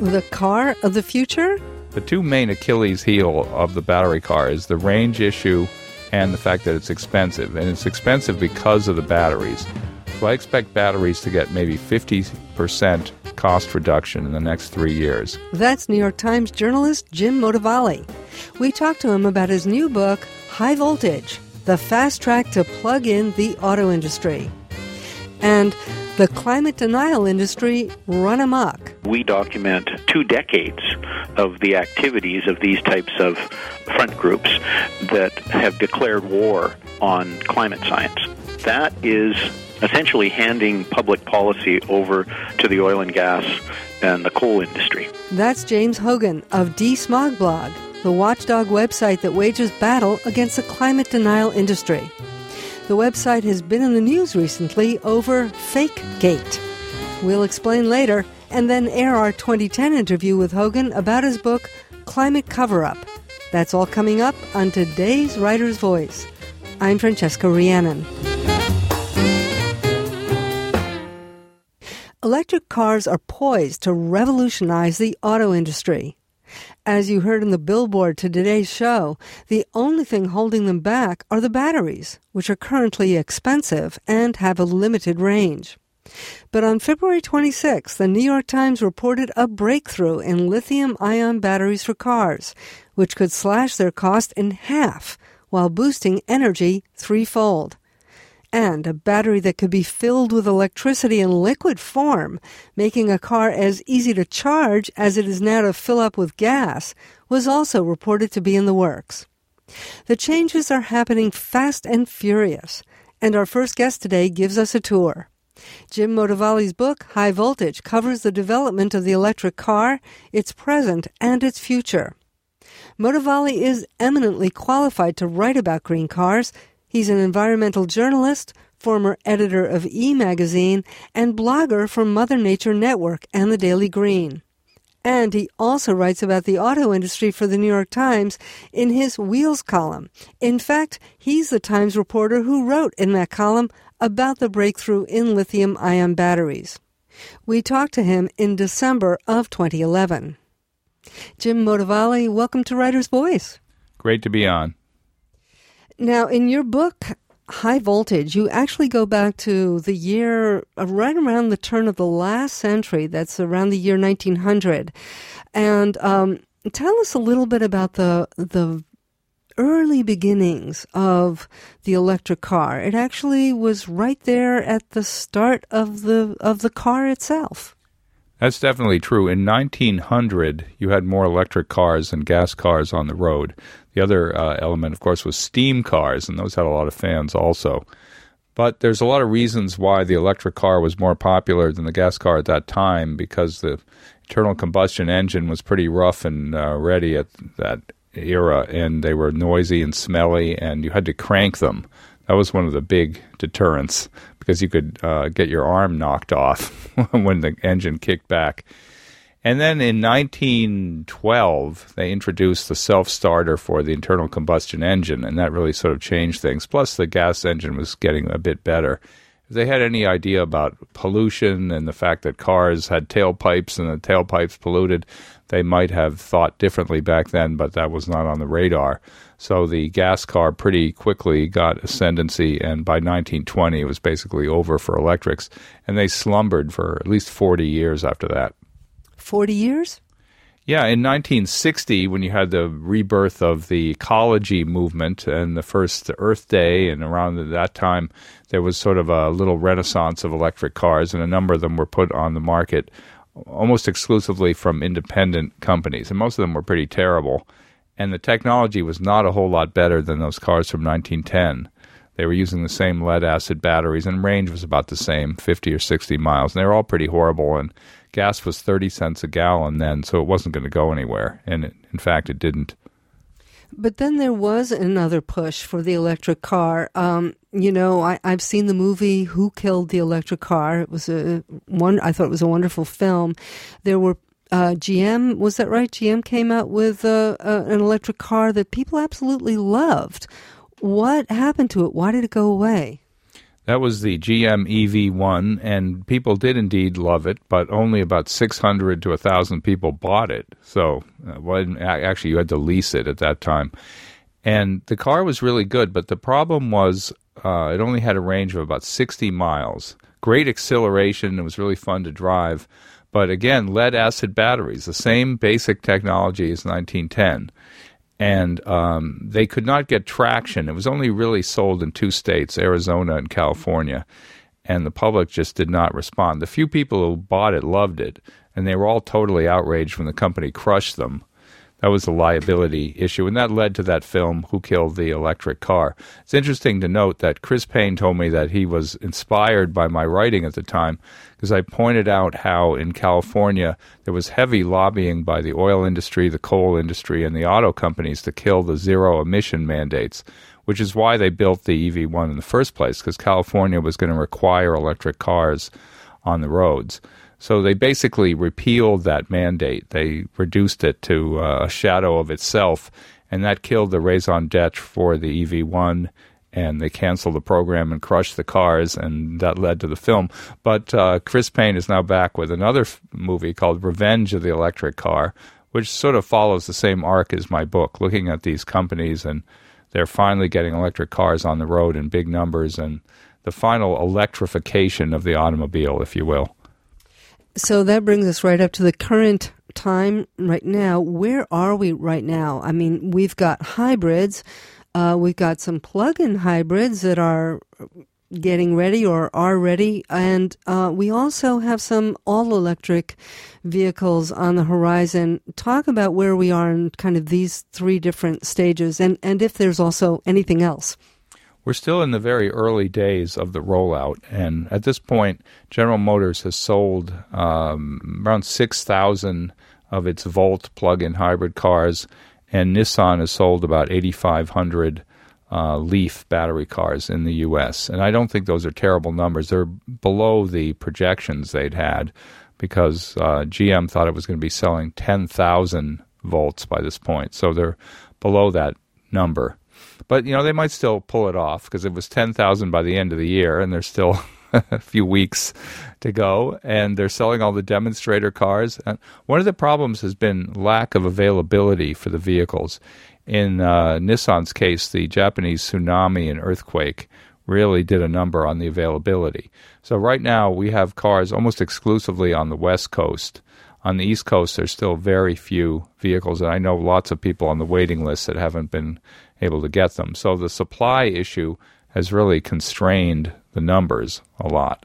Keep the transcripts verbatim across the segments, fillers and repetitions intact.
The car of the future? The two main Achilles heel of the battery car is the range issue and the fact that it's expensive. And it's expensive because of the batteries. So I expect batteries to get maybe fifty percent cost reduction in the next three years. That's New York Times journalist Jim Motovalli. We talked to him about his new book, High Voltage, the fast track to plug in the auto industry. And the climate denial industry run amok. We document two decades of the activities of these types of front groups that have declared war on climate science. That is essentially handing public policy over to the oil and gas and the coal industry. That's James Hogan of D-Smog Blog, the watchdog website that wages battle against the climate denial industry. The website has been in the news recently over FakeGate. We'll explain later, and then air our twenty ten interview with Hogan about his book, Climate Cover-Up. That's all coming up on today's Writer's Voice. I'm Francesca Rhiannon. Electric cars are poised to revolutionize the auto industry. As you heard in the billboard to today's show, the only thing holding them back are the batteries, which are currently expensive and have a limited range. But on February twenty-sixth, the New York Times reported a breakthrough in lithium-ion batteries for cars, which could slash their cost in half while boosting energy threefold. And a battery that could be filled with electricity in liquid form, making a car as easy to charge as it is now to fill up with gas, was also reported to be in the works. The changes are happening fast and furious, and our first guest today gives us a tour. Jim Motovalli's book, High Voltage, covers the development of the electric car, its present, and its future. Motovalli is eminently qualified to write about green cars. He's an environmental journalist, former editor of E! Magazine, and blogger for Mother Nature Network and the Daily Green. And he also writes about the auto industry for the New York Times in his Wheels column. In fact, he's the Times reporter who wrote in that column about the breakthrough in lithium-ion batteries. We talked to him in December of twenty eleven. Jim Motovalli, welcome to Writer's Voice. Great to be on. Now, in your book, High Voltage, you actually go back to the year, uh, right around the turn of the last century. That's around the year nineteen hundred. And um, tell us a little bit about the the early beginnings of the electric car. It actually was right there at the start of the of the car itself. That's definitely true. In nineteen hundred, you had more electric cars than gas cars on the road. The other uh, element, of course, was steam cars, and those had a lot of fans also. But there's a lot of reasons why the electric car was more popular than the gas car at that time, because the internal combustion engine was pretty rough and uh, ready at that era, and they were noisy and smelly, and you had to crank them. That was one of the big deterrents, because you could uh, get your arm knocked off when the engine kicked back. And then in nineteen twelve, they introduced the self-starter for the internal combustion engine, and that really sort of changed things. Plus, the gas engine was getting a bit better. If they had any idea about pollution and the fact that cars had tailpipes and the tailpipes polluted, they might have thought differently back then, but that was not on the radar. So the gas car pretty quickly got ascendancy, and by nineteen twenty, it was basically over for electrics, and they slumbered for at least forty years after that. forty years? Yeah, in nineteen sixty, when you had the rebirth of the ecology movement and the first Earth Day, and around that time, there was sort of a little renaissance of electric cars, and a number of them were put on the market almost exclusively from independent companies, and most of them were pretty terrible. And the technology was not a whole lot better than those cars from nineteen ten. They were using the same lead-acid batteries, and range was about the same, fifty or sixty miles. And they were all pretty horrible, and gas was thirty cents a gallon then, so it wasn't going to go anywhere. And it, in fact, it didn't. But then there was another push for the electric car. Um, you know, I, I've seen the movie Who Killed the Electric Car. It was a one. I thought it was a wonderful film. There were uh, G M, was that right? G M came out with uh, uh, an electric car that people absolutely loved. What happened to it? Why did it go away? That was the G M E V one, and people did indeed love it, but only about six hundred to one thousand people bought it. So, uh, well, actually, you had to lease it at that time. And the car was really good, but the problem was uh, it only had a range of about sixty miles. Great acceleration. It was really fun to drive. But again, lead-acid batteries, the same basic technology as nineteen ten. And um, they could not get traction. It was only really sold in two states, Arizona and California, and the public just did not respond. The few people who bought it loved it, and they were all totally outraged when the company crushed them. That was a liability issue, and that led to that film, Who Killed the Electric Car? It's interesting to note that Chris Payne told me that he was inspired by my writing at the time because I pointed out how in California there was heavy lobbying by the oil industry, the coal industry, and the auto companies to kill the zero-emission mandates, which is why they built the E V one in the first place, because California was going to require electric cars on the roads. So they basically repealed that mandate. They reduced it to uh, a shadow of itself, and that killed the raison d'etre for the E V one, and they canceled the program and crushed the cars, and that led to the film. But uh, Chris Payne is now back with another f- movie called Revenge of the Electric Car, which sort of follows the same arc as my book, looking at these companies, and they're finally getting electric cars on the road in big numbers, and the final electrification of the automobile, if you will. So that brings us right up to the current time right now. Where are we right now? I mean, we've got hybrids. Uh, we've got some plug-in hybrids that are getting ready or are ready. And uh, we also have some all-electric vehicles on the horizon. Talk about where we are in kind of these three different stages, and, and if there's also anything else. We're still in the very early days of the rollout, and at this point, General Motors has sold um, around six thousand of its Volt plug-in hybrid cars, and Nissan has sold about eighty-five hundred uh, Leaf battery cars in the U S. And I don't think those are terrible numbers. They're below the projections they'd had because uh, G M thought it was going to be selling ten thousand Volts by this point, so they're below that number. But, you know, they might still pull it off because it was ten thousand by the end of the year, and there's still a few weeks to go, and they're selling all the demonstrator cars. And one of the problems has been lack of availability for the vehicles. In uh, Nissan's case, the Japanese tsunami and earthquake really did a number on the availability. So right now we have cars almost exclusively on the West Coast. On the East Coast, there's still very few vehicles, and I know lots of people on the waiting list that haven't been able to get them. So the supply issue has really constrained the numbers a lot.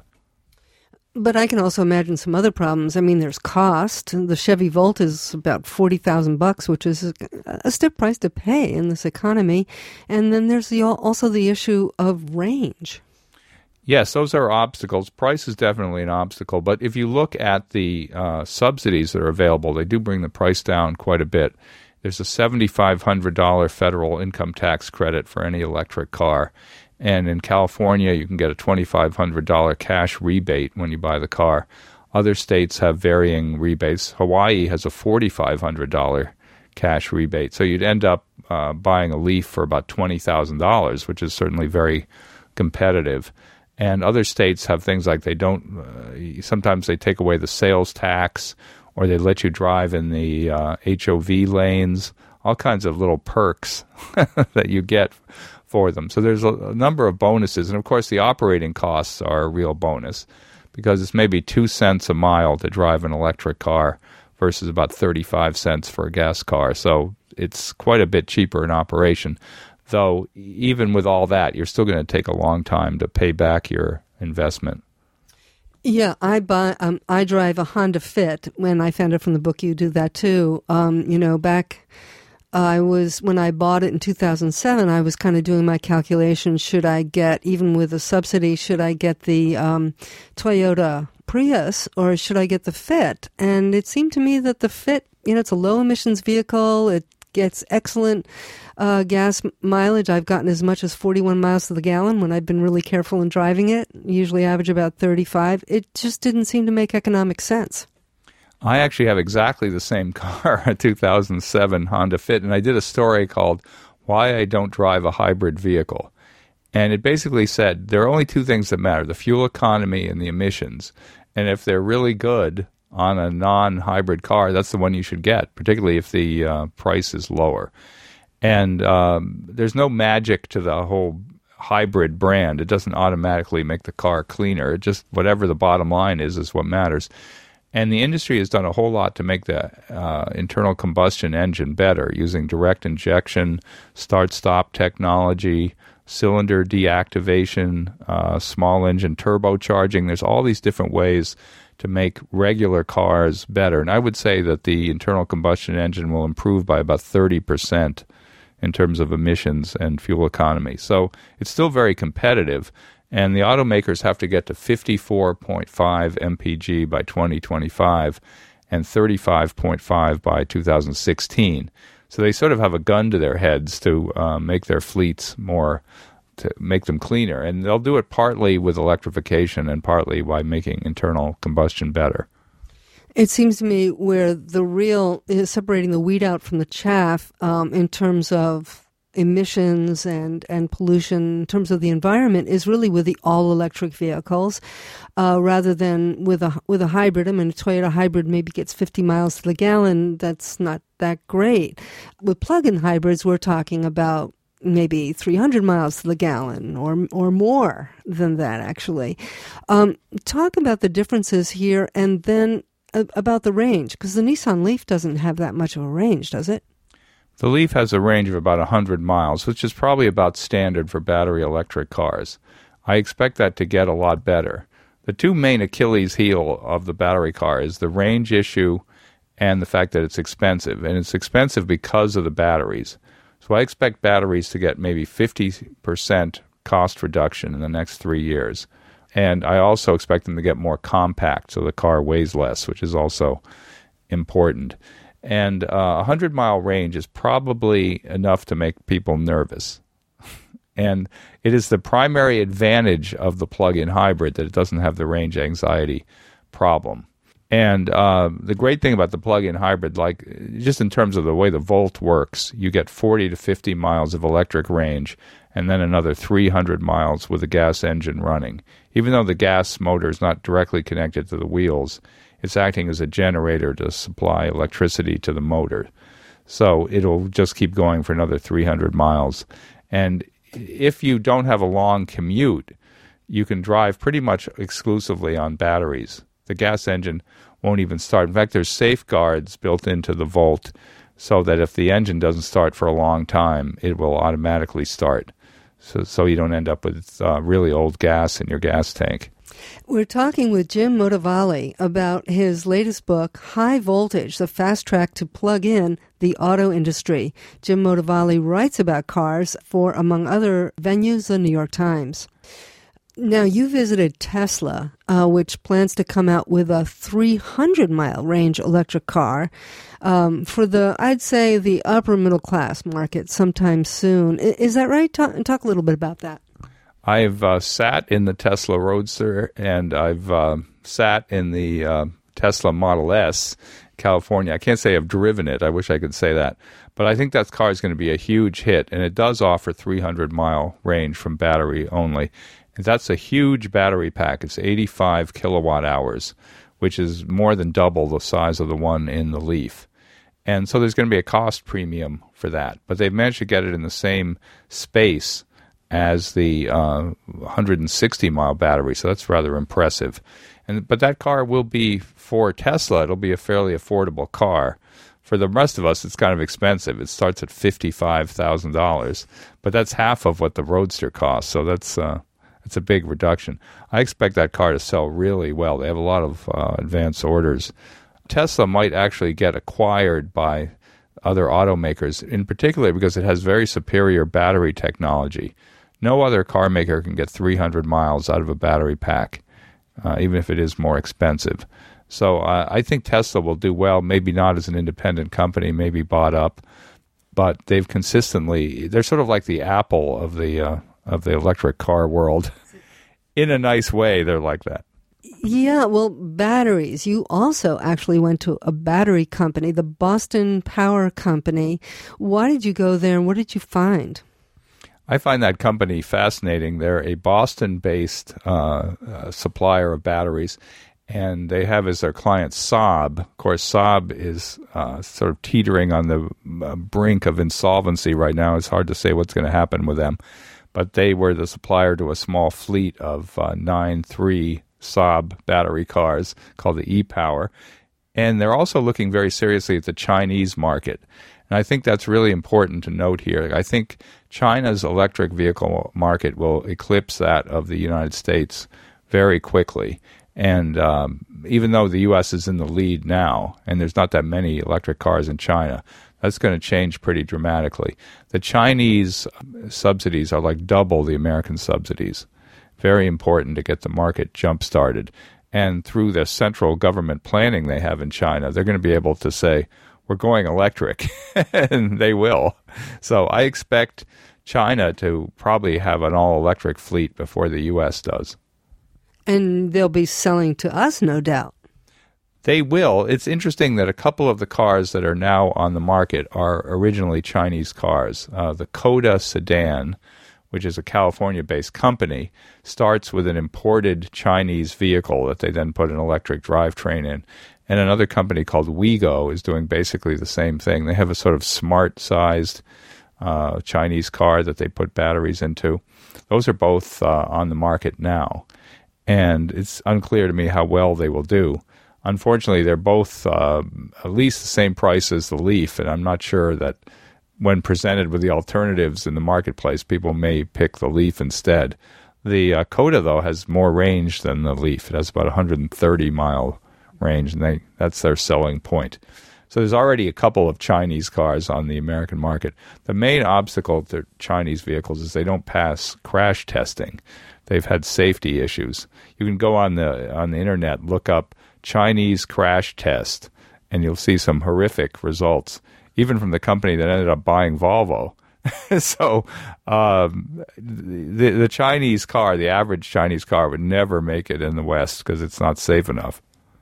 But I can also imagine some other problems. I mean, there's cost. The Chevy Volt is about forty thousand bucks, which is a stiff price to pay in this economy. And then there's the, also the issue of range. Yes, those are obstacles. Price is definitely an obstacle. But if you look at the uh, subsidies that are available, they do bring the price down quite a bit. There's a seven thousand five hundred dollars federal income tax credit for any electric car. And in California, you can get a two thousand five hundred dollars cash rebate when you buy the car. Other states have varying rebates. Hawaii has a four thousand five hundred dollars cash rebate. So you'd end up uh, buying a Leaf for about twenty thousand dollars, which is certainly very competitive. And other states have things like they don't, uh, sometimes they take away the sales tax, or they let you drive in the uh, H O V lanes, all kinds of little perks that you get for them. So there's a, a number of bonuses. And, of course, the operating costs are a real bonus because it's maybe two cents a mile to drive an electric car versus about thirty-five cents for a gas car. So it's quite a bit cheaper in operation. Though, even with all that, you're still going to take a long time to pay back your investment. Yeah, I buy. Um, I drive a Honda Fit. When I found out from the book, you do that too. Um, you know, back uh, I was when I bought it in two thousand seven. I was kind of doing my calculations. Should I get, even with a subsidy, should I get the um, Toyota Prius or should I get the Fit? And it seemed to me that the Fit, you know, it's a low emissions vehicle. It gets excellent uh, gas mileage. I've gotten as much as forty-one miles to the gallon when I've been really careful in driving it. Usually average about thirty-five. It just didn't seem to make economic sense. I actually have exactly the same car, a two thousand seven Honda Fit, and I did a story called Why I Don't Drive a Hybrid Vehicle. And it basically said there are only two things that matter, the fuel economy and the emissions. And if they're really good on a non-hybrid car, that's the one you should get, particularly if the uh, price is lower. And um, there's no magic to the whole hybrid brand. It doesn't automatically make the car cleaner. It just, whatever the bottom line is, is what matters. And the industry has done a whole lot to make the uh, internal combustion engine better, using direct injection, start-stop technology, cylinder deactivation, uh, small engine turbocharging. There's all these different ways to make regular cars better. And I would say that the internal combustion engine will improve by about thirty percent in terms of emissions and fuel economy. So it's still very competitive. And the automakers have to get to fifty-four point five M P G by twenty twenty-five and thirty-five point five by two thousand sixteen. So they sort of have a gun to their heads to uh, make their fleets more, to make them cleaner. And they'll do it partly with electrification and partly by making internal combustion better. It seems to me where the real is separating the wheat out from the chaff um, in terms of emissions and, and pollution in terms of the environment is really with the all-electric vehicles uh, rather than with a with a hybrid. I mean, a Toyota hybrid maybe gets fifty miles to the gallon. That's not that great. With plug-in hybrids, we're talking about maybe three hundred miles to the gallon or or more than that, actually. Um, talk about the differences here and then uh, about the range, because the Nissan Leaf doesn't have that much of a range, does it? The Leaf has a range of about one hundred miles, which is probably about standard for battery electric cars. I expect that to get a lot better. The two main Achilles heel of the battery car is the range issue and the fact that it's expensive. And it's expensive because of the batteries. So I expect batteries to get maybe fifty percent cost reduction in the next three years. And I also expect them to get more compact, so the car weighs less, which is also important. And uh, a hundred-mile range is probably enough to make people nervous. And it is the primary advantage of the plug-in hybrid that it doesn't have the range anxiety problem. And uh, the great thing about the plug-in hybrid, like just in terms of the way the Volt works, you get forty to fifty miles of electric range and then another three hundred miles with a gas engine running. Even though the gas motor is not directly connected to the wheels, it's acting as a generator to supply electricity to the motor. So it'll just keep going for another three hundred miles. And if you don't have a long commute, you can drive pretty much exclusively on batteries. The gas engine won't even start. In fact, there's safeguards built into the Volt so that if the engine doesn't start for a long time, it will automatically start. So, so you don't end up with uh, really old gas in your gas tank. We're talking with Jim Motovalli about his latest book, High Voltage, the Fast Track to Plug In the Auto Industry. Jim Motovalli writes about cars for, among other venues, the New York Times. Now, you visited Tesla, uh, which plans to come out with a three hundred mile range electric car um, for the, I'd say, the upper middle class market sometime soon. Is that right? Talk, talk a little bit about that. I've uh, sat in the Tesla Roadster, and I've uh, sat in the uh, Tesla Model S, California. I can't say I've driven it. I wish I could say that. But I think that car is going to be a huge hit, and it does offer three hundred mile range from battery only. And that's a huge battery pack. It's eighty-five kilowatt hours, which is more than double the size of the one in the Leaf. And so there's going to be a cost premium for that. But they've managed to get it in the same space as the uh, one hundred sixty mile battery, so that's rather impressive. And but that car will be, for Tesla, it'll be a fairly affordable car. For the rest of us, it's kind of expensive. It starts at fifty-five thousand dollars, but that's half of what the Roadster costs, so that's uh, that's a big reduction. I expect that car to sell really well. They have a lot of uh, advance orders. Tesla might actually get acquired by other automakers, in particular because it has very superior battery technology. No other car maker can get three hundred miles out of a battery pack, uh, even if it is more expensive. So uh, I think Tesla will do well, maybe not as an independent company, maybe bought up, but they've consistently, they're sort of like the Apple of the uh, of the electric car world. In a nice way, they're like that. Yeah, well, batteries. You also actually went to a battery company, the Boston Power Company. Why did you go there, and what did you find? I find that company fascinating. They're a Boston-based uh, uh, supplier of batteries, and they have as their client Saab. Of course, Saab is uh, sort of teetering on the uh, brink of insolvency right now. It's hard to say what's going to happen with them. But they were the supplier to a small fleet of uh, nine three Saab battery cars called the e-Power. And they're also looking very seriously at the Chinese market. And I think that's really important to note here. I think China's electric vehicle market will eclipse that of the United States very quickly. And um, even though the U S is in the lead now, and there's not that many electric cars in China, that's going to change pretty dramatically. The Chinese subsidies are like double the American subsidies. Very important to get the market jump-started. And through the central government planning they have in China, they're going to be able to say, we're going electric, and they will. So I expect China to probably have an all-electric fleet before the U S does. And they'll be selling to us, no doubt. They will. It's interesting that a couple of the cars that are now on the market are originally Chinese cars. Uh, the Koda sedan, which is a California-based company, starts with an imported Chinese vehicle that they then put an electric drivetrain in. And another company called Wigo is doing basically the same thing. They have a sort of smart-sized uh, Chinese car that they put batteries into. Those are both uh, on the market now. And it's unclear to me how well they will do. Unfortunately, they're both uh, at least the same price as the Leaf, and I'm not sure that when presented with the alternatives in the marketplace, people may pick the Leaf instead. The uh, Koda, though, has more range than the Leaf. It has about one hundred thirty mile range, and they, that's their selling point. So there's already a couple of Chinese cars on the American market. The main obstacle to Chinese vehicles is they don't pass crash testing. They've had safety issues. You can go on the on the internet, look up Chinese crash test, and you'll see some horrific results, even from the company that ended up buying Volvo. so um, the, the Chinese car, the average Chinese car, would never make it in the West because it's not safe enough.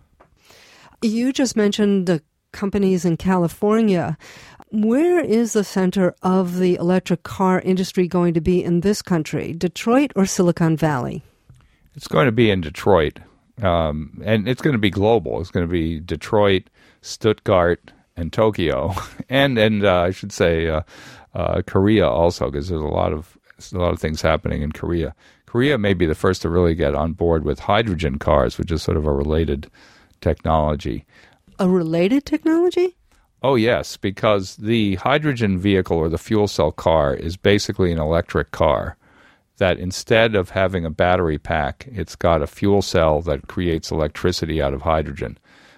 You just mentioned the companies in California. Where is the center of the electric car industry going to be in this country, Detroit or Silicon Valley? It's going to be in Detroit, um, and it's going to be global. It's going to be Detroit, Stuttgart, and Tokyo, and and uh, I should say uh, uh, Korea also, because there's a lot of a lot of things happening in Korea. Korea may be the first to really get on board with hydrogen cars, which is sort of a related technology. A related technology? Oh, yes, because the hydrogen vehicle or the fuel cell car is basically an electric car that instead of having a battery pack, it's got a fuel cell that creates electricity out of hydrogen.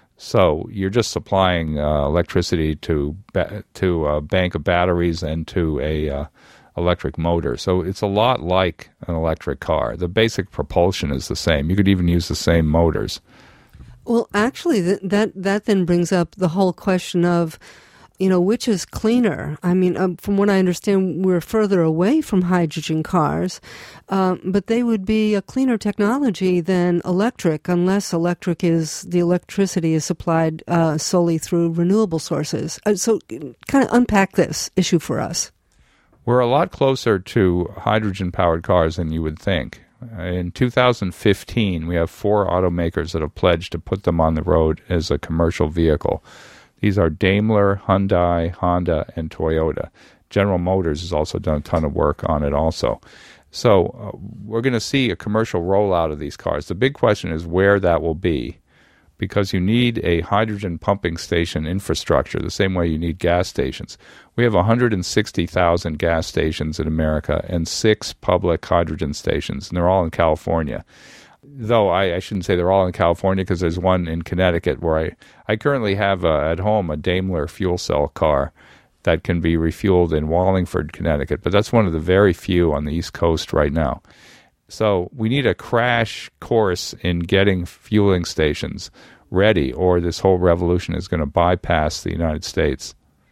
So you're just supplying uh, electricity to ba- to a bank of batteries and to a uh, electric motor. So it's a lot like an electric car. The basic propulsion is the same. You could even use the same motors. Well, actually, that, that that then brings up the whole question of, you know, which is cleaner? I mean, um, from what I understand, we're further away from hydrogen cars, um, but they would be a cleaner technology than electric, unless electric is, the electricity is supplied uh, solely through renewable sources. Uh, so kind of unpack this issue for us. We're a lot closer to hydrogen-powered cars than you would think. In two thousand fifteen, we have four automakers that have pledged to put them on the road as a commercial vehicle. These are Daimler, Hyundai, Honda, and Toyota. General Motors has also done a ton of work on it also. So uh, we're going to see a commercial rollout of these cars. The big question is where that will be, because you need a hydrogen pumping station infrastructure the same way you need gas stations. We have one hundred sixty thousand gas stations in America and six public hydrogen stations, and they're all in California. Though I, I shouldn't say they're all in California, because there's one in Connecticut where I, I currently have uh, at home a Daimler fuel cell car that can be refueled in Wallingford, Connecticut, but that's one of the very few on the East Coast right now. So we need a crash course in getting fueling stations ready, or this whole revolution is going to bypass the United States.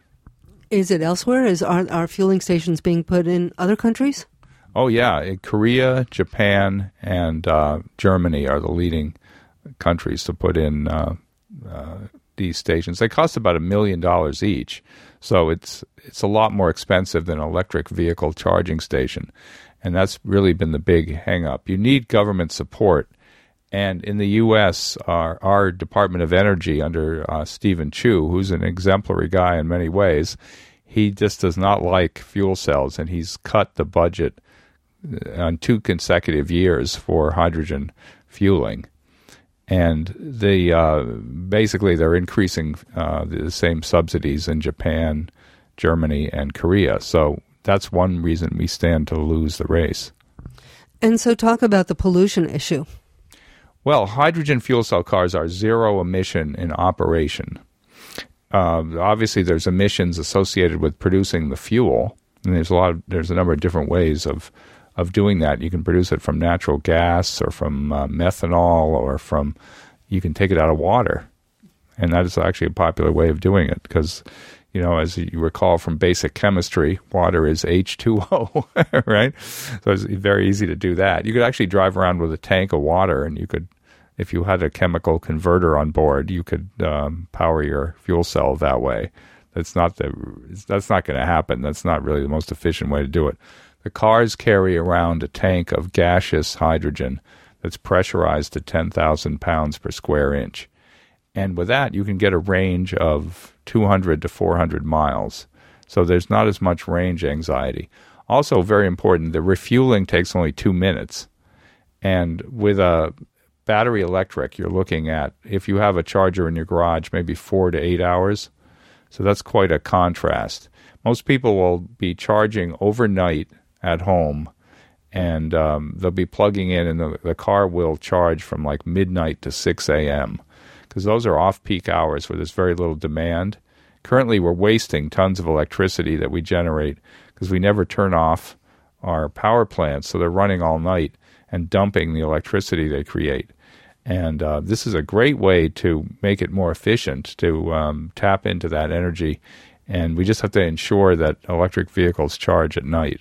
Is it elsewhere? Is are, are fueling stations being put in other countries? Oh, yeah. In Korea, Japan, and uh, Germany are the leading countries to put in uh, uh, these stations. They cost about a million dollars each. So it's it's a lot more expensive than an electric vehicle charging station. And that's really been the big hang-up. You need government support. And in the U S, our, our Department of Energy under uh, Stephen Chu, who's an exemplary guy in many ways, he just does not like fuel cells, and he's cut the budget on two consecutive years for hydrogen fueling. And the uh, basically they're increasing uh, the same subsidies in Japan, Germany, and Korea. So that's one reason we stand to lose the race. And so talk about the pollution issue. Well, hydrogen fuel cell cars are zero emission in operation. Uh, obviously, there's emissions associated with producing the fuel, and there's a lot. Of, there's a number of different ways of of doing that. You can produce it from natural gas, or from uh, methanol, or from you can take it out of water, and that is actually a popular way of doing it because, you know, as you recall from basic chemistry, water is H two O, right? So it's very easy to do that. You could actually drive around with a tank of water, and you could, if you had a chemical converter on board, you could um, power your fuel cell that way. That's not the. That's not going to happen. That's not really the most efficient way to do it. The cars carry around a tank of gaseous hydrogen that's pressurized to ten thousand pounds per square inch. And with that, you can get a range of two hundred to four hundred miles. So there's not as much range anxiety. Also, very important, the refueling takes only two minutes. And with a battery electric, you're looking at, if you have a charger in your garage, maybe four to eight hours. So that's quite a contrast. Most people will be charging overnight at home, and um, they'll be plugging in, and the, the car will charge from like midnight to six a.m., because those are off-peak hours where there's very little demand. Currently, we're wasting tons of electricity that we generate because we never turn off our power plants, so they're running all night and dumping the electricity they create. And uh, this is a great way to make it more efficient, to um, tap into that energy, and we just have to ensure that electric vehicles charge at night.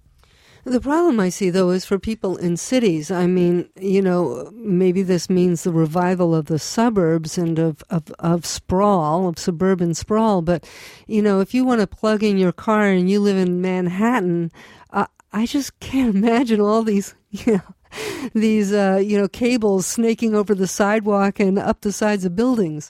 The problem I see, though, is for people in cities. I mean, you know, maybe this means the revival of the suburbs and of, of, of sprawl, of suburban sprawl. But, you know, if you want to plug in your car and you live in Manhattan, uh, I just can't imagine all these, you know, these, uh, you know, cables snaking over the sidewalk and up the sides of buildings.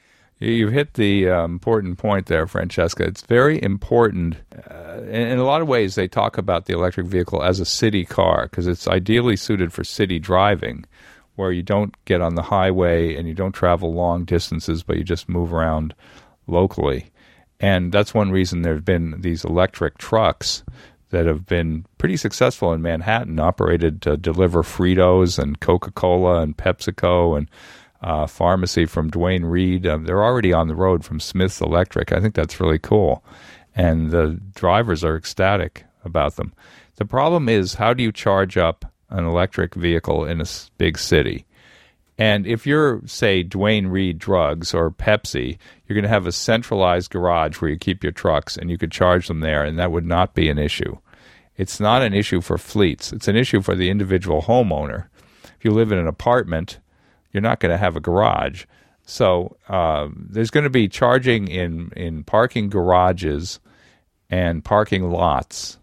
You hit the uh, important point there, Francesca. It's very important. Uh, in, in a lot of ways, they talk about the electric vehicle as a city car because it's ideally suited for city driving, where you don't get on the highway and you don't travel long distances, but you just move around locally. And that's one reason there have been these electric trucks that have been pretty successful in Manhattan, operated to deliver Fritos and Coca-Cola and PepsiCo and Uh, pharmacy from Duane Reade. Um, they're already on the road from Smith's Electric. I think that's really cool. And the drivers are ecstatic about them. The problem is, how do you charge up an electric vehicle in a big city? And if you're, say, Duane Reade Drugs or Pepsi, you're going to have a centralized garage where you keep your trucks and you could charge them there, and that would not be an issue. It's not an issue for fleets. It's an issue for the individual homeowner. If you live in an apartment, you're not going to have a garage. So uh, there's going to be charging in, in parking garages and parking lots,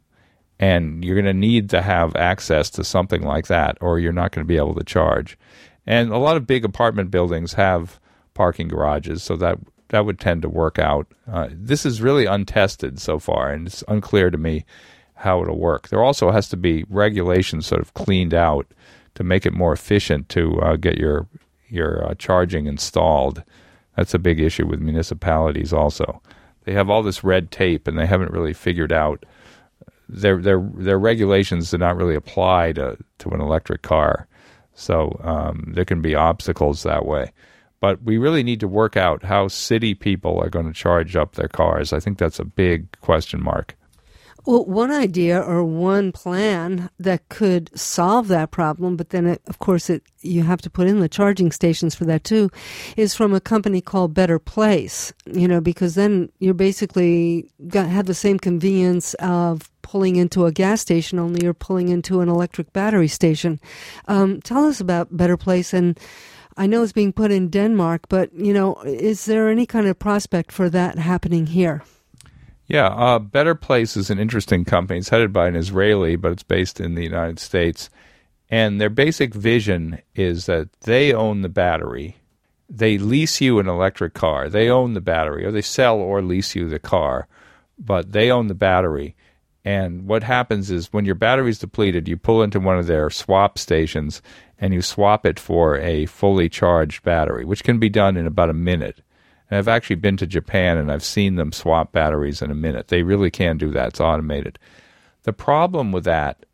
and you're going to need to have access to something like that, or you're not going to be able to charge. And a lot of big apartment buildings have parking garages, so that that would tend to work out. Uh, this is really untested so far, and it's unclear to me how it'll work. There also has to be regulations sort of cleaned out to make it more efficient to uh, get your your uh, charging installed. That's a big issue with municipalities also. They have all this red tape, and they haven't really figured out their their their regulations do not really apply to, to an electric car. So um, there can be obstacles that way. But we really need to work out how city people are going to charge up their cars. I think that's a big question mark. Well, one idea or one plan that could solve that problem, but then, it, of course, it you have to put in the charging stations for that too, is from a company called Better Place, you know, because then you're basically got have the same convenience of pulling into a gas station, only you're pulling into an electric battery station. Um, tell us about Better Place, and I know it's being put in Denmark, but, you know, is there any kind of prospect for that happening here? Yeah, uh, Better Place is an interesting company. It's headed by an Israeli, but it's based in the United States. And their basic vision is that they own the battery. They lease you an electric car. They own the battery, or they sell or lease you the car, but they own the battery. And what happens is when your battery's depleted, you pull into one of their swap stations and you swap it for a fully charged battery, which can be done in about a minute. And I've actually been to Japan and I've seen them swap batteries in a minute. They really can do that. It's automated. The problem with that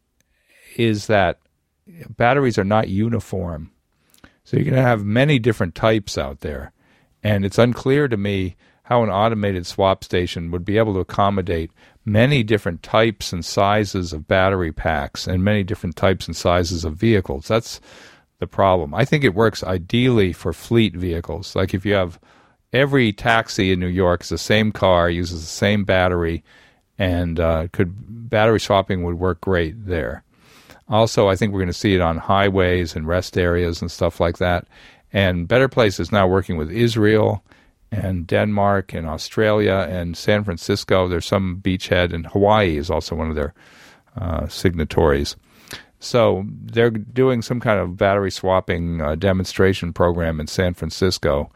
is that batteries are not uniform. So you're going to have many different types out there. And it's unclear to me how an automated swap station would be able to accommodate many different types and sizes of battery packs and many different types and sizes of vehicles. That's the problem. I think it works ideally for fleet vehicles. Like if you have every taxi in New York is the same car, uses the same battery, and uh, could battery swapping would work great there. Also, I think we're going to see it on highways and rest areas and stuff like that. And Better Place is now working with Israel and Denmark and Australia and San Francisco. There's some beachhead, and Hawaii is also one of their uh, signatories. So they're doing some kind of battery swapping uh, demonstration program in San Francisco,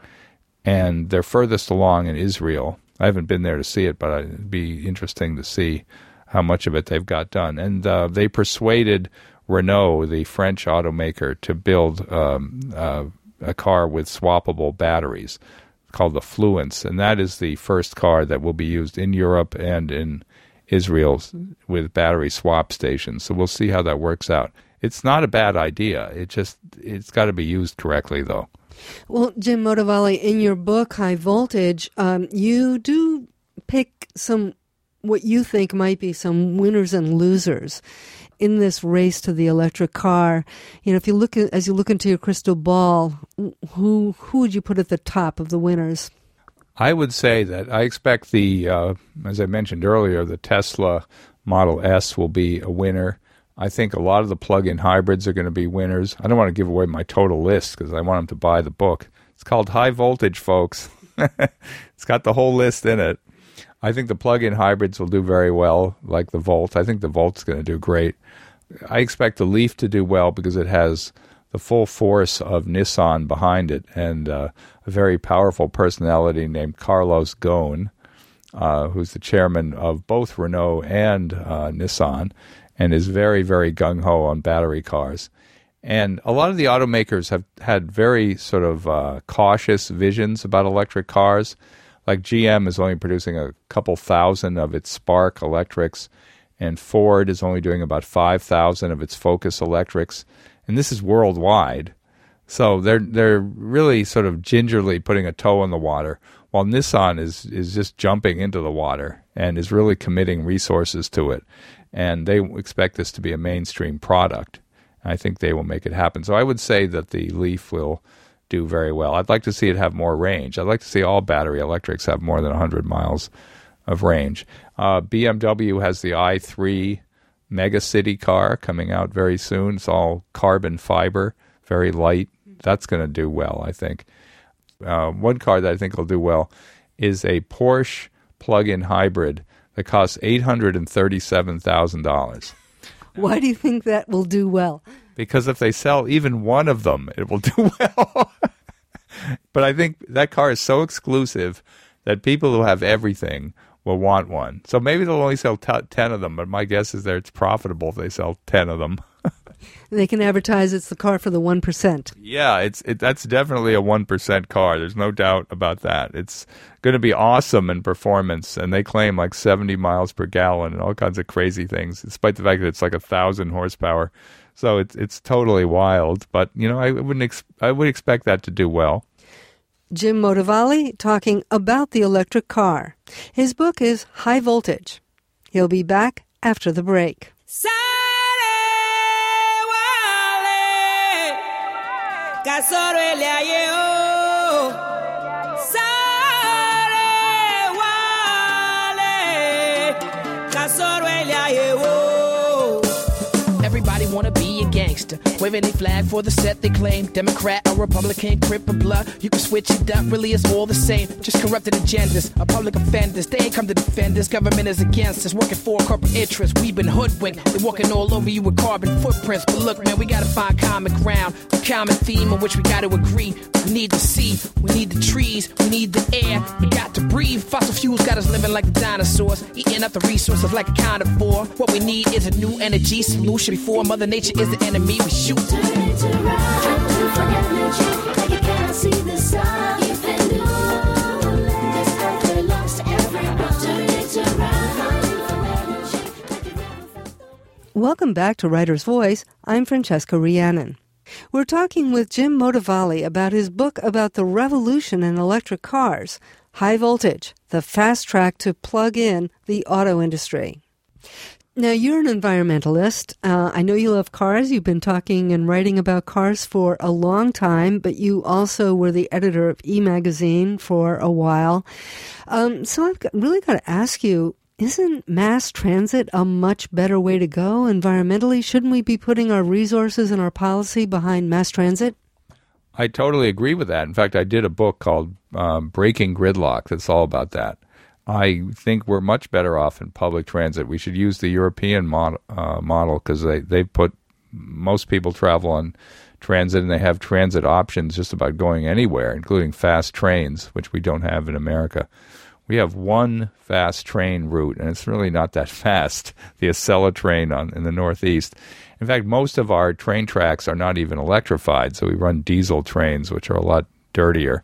and they're furthest along in Israel. I haven't been there to see it, but it'd be interesting to see how much of it they've got done. And uh, they persuaded Renault, the French automaker, to build um, uh, a car with swappable batteries called the Fluence. And that is the first car that will be used in Europe and in Israel with battery swap stations. So we'll see how that works out. It's not a bad idea. It just, it's got to be used correctly, though. Well, Jim Motovalli, in your book, High Voltage, um, you do pick some, what you think might be some winners and losers in this race to the electric car. You know, if you look at, as you look into your crystal ball, who who would you put at the top of the winners? I would say that I expect the, uh, as I mentioned earlier, the Tesla Model S will be a winner. I think a lot of the plug-in hybrids are going to be winners. I don't want to give away my total list because I want them to buy the book. It's called High Voltage, folks. It's got the whole list in it. I think the plug-in hybrids will do very well, like the Volt. I think the Volt's going to do great. I expect the Leaf to do well because it has the full force of Nissan behind it and uh, a very powerful personality named Carlos Ghosn, uh, who's the chairman of both Renault and uh, Nissan, and is very, very gung-ho on battery cars. And a lot of the automakers have had very sort of uh, cautious visions about electric cars. Like G M is only producing a couple thousand of its Spark electrics, and Ford is only doing about five thousand of its Focus electrics. And this is worldwide. So they're they're really sort of gingerly putting a toe in the water, while Nissan is, is just jumping into the water and is really committing resources to it. And they expect this to be a mainstream product. And I think they will make it happen. So I would say that the Leaf will do very well. I'd like to see it have more range. I'd like to see all battery electrics have more than one hundred miles of range. Uh, B M W has the i three Mega City car coming out very soon. It's all carbon fiber, very light. That's going to do well, I think. Uh, one car that I think will do well is a Porsche plug-in hybrid that costs eight hundred thirty-seven thousand dollars. Why do you think that will do well? Because if they sell even one of them, it will do well. But I think that car is so exclusive that people who have everything will want one. So maybe they'll only sell t- ten of them, but my guess is that it's profitable if they sell ten of them. They can advertise it's the car for the one percent. Yeah, it's it, that's definitely a one percent car. There's no doubt about that. It's going to be awesome in performance, and they claim like seventy miles per gallon and all kinds of crazy things, despite the fact that it's like one thousand horsepower. So it's it's totally wild, but you know, I wouldn't ex- I would expect that to do well. Jim Motovalli talking about the electric car. His book is High Voltage. He'll be back after the break. Everybody wanna be be a gangster. Waving a flag for the set they claim. Democrat or Republican, crip or blood. You can switch it up, really it's all the same. Just corrupted agendas, a public offenders. They ain't come to defend us, government is against us. Working for corporate interests, we've been hoodwinked. They're walking all over you with carbon footprints. But look, man, we gotta find common ground. A common theme on which we gotta agree. We need the sea, we need the trees, we need the air. We got to breathe. Fossil fuels got us living like the dinosaurs, eating up the resources like a carnivore. What we need is a new energy solution before Mother Nature is the enemy we shoot. Turn it around for energy, like you cannot see the sun. You've been doing this earth belongs to everyone. Turn it around for energy, like you never felt. Welcome back to Writer's Voice. I'm Francesca Rhiannon. We're talking with Jim Motovalli about his book about the revolution in electric cars, High Voltage, the fast track to plug in the auto industry. Now, you're an environmentalist. Uh, I know you love cars. You've been talking and writing about cars for a long time, but you also were the editor of E-Magazine for a while. Um, so I've got, really got to ask you, isn't mass transit a much better way to go environmentally? Shouldn't we be putting our resources and our policy behind mass transit? I totally agree with that. In fact, I did a book called um, Breaking Gridlock that's all about that. I think we're much better off in public transit. We should use the European mod- uh, model because they, they've put most people travel on transit, and they have transit options just about going anywhere, including fast trains, which we don't have in America. We have one fast train route, and it's really not that fast, the Acela train on, in the Northeast. In fact, most of our train tracks are not even electrified, so we run diesel trains, which are a lot dirtier.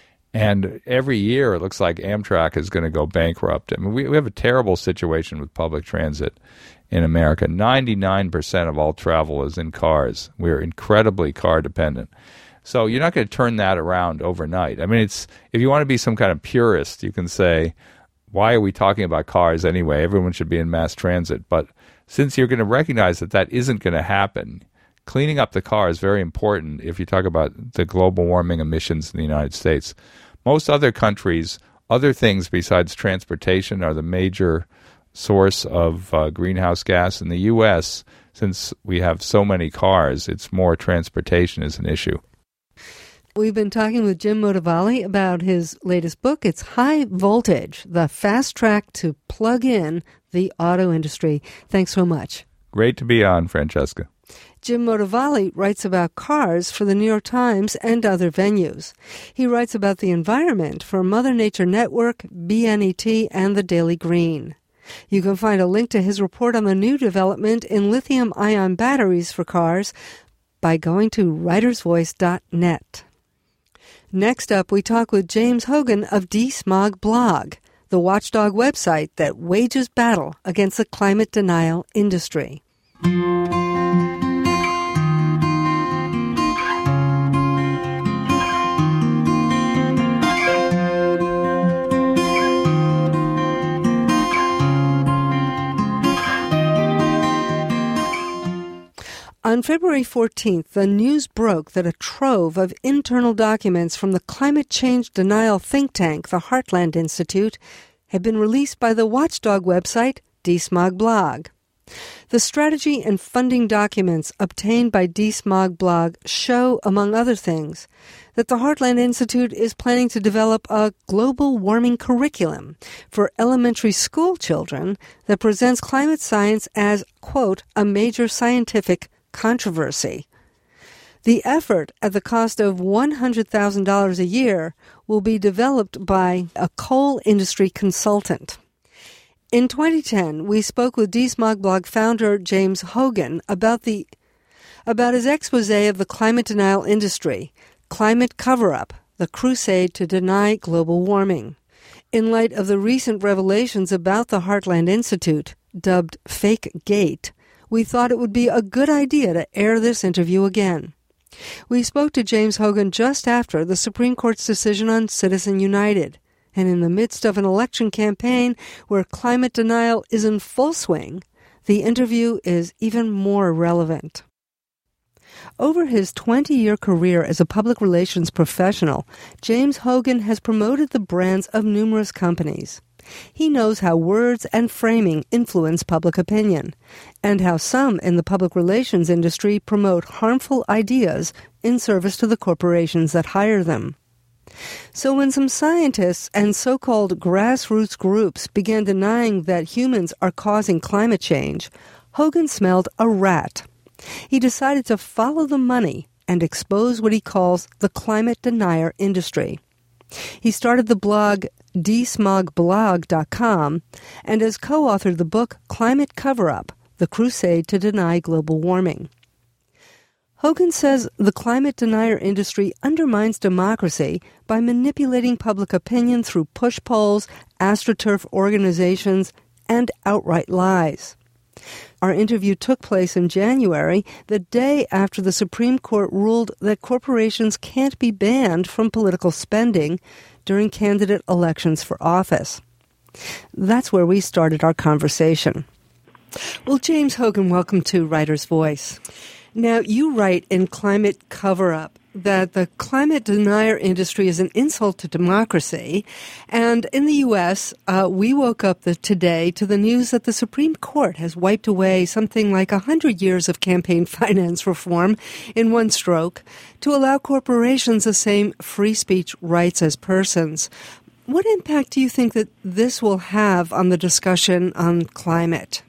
And every year, it looks like Amtrak is going to go bankrupt. I mean, we, we have a terrible situation with public transit in America. ninety-nine percent of all travel is in cars. We're incredibly car dependent. So you're not going to turn that around overnight. I mean, it's if you want to be some kind of purist, you can say, why are we talking about cars anyway? Everyone should be in mass transit. But since you're going to recognize that that isn't going to happen, cleaning up the car is very important if you talk about the global warming emissions in the United States. Most other countries, other things besides transportation are the major source of uh, greenhouse gas. In the U S, since we have so many cars, it's more transportation is an issue. We've been talking with Jim Motovalli about his latest book. It's High Voltage, the fast track to plug in the auto industry. Thanks so much. Great to be on, Francesca. Jim Motovalli writes about cars for the New York Times and other venues. He writes about the environment for Mother Nature Network, B N E T, and the Daily Green. You can find a link to his report on the new development in lithium-ion batteries for cars by going to writers voice dot net. Next up, we talk with James Hogan of DeSmog Blog, the watchdog website that wages battle against the climate denial industry. On February fourteenth, the news broke that a trove of internal documents from the climate change denial think tank, the Heartland Institute, had been released by the watchdog website DeSmog Blog. The strategy and funding documents obtained by DeSmog Blog show, among other things, that the Heartland Institute is planning to develop a global warming curriculum for elementary school children that presents climate science as, quote, a major scientific controversy. The effort, at the cost of one hundred thousand dollars a year, will be developed by a coal industry consultant. In twenty ten, we spoke with DeSmog Blog founder James Hogan about the about his expose of the climate denial industry, Climate Cover-Up, the crusade to deny global warming. In light of the recent revelations about the Heartland Institute, dubbed Fake Gate, we thought it would be a good idea to air this interview again. We spoke to James Hogan just after the Supreme Court's decision on Citizen United, and in the midst of an election campaign where climate denial is in full swing, the interview is even more relevant. Over his twenty-year career as a public relations professional, James Hogan has promoted the brands of numerous companies. He knows how words and framing influence public opinion, and how some in the public relations industry promote harmful ideas in service to the corporations that hire them. So when some scientists and so-called grassroots groups began denying that humans are causing climate change, Hogan smelled a rat. He decided to follow the money and expose what he calls the climate denier industry. He started the blog d smog blog dot com and has co-authored the book Climate Cover-Up, The Crusade to Deny Global Warming. Hogan says the climate denier industry undermines democracy by manipulating public opinion through push polls, AstroTurf organizations, and outright lies. Our interview took place in January, the day after the Supreme Court ruled that corporations can't be banned from political spending during candidate elections for office. That's where we started our conversation. Well, James Hogan, welcome to Writer's Voice. Now, you write in Climate Cover-Up that the climate denier industry is an insult to democracy. And in the U S, uh, we woke up the, today to the news that the Supreme Court has wiped away something like one hundred years of campaign finance reform in one stroke to allow corporations the same free speech rights as persons. What impact do you think that this will have on the discussion on climate?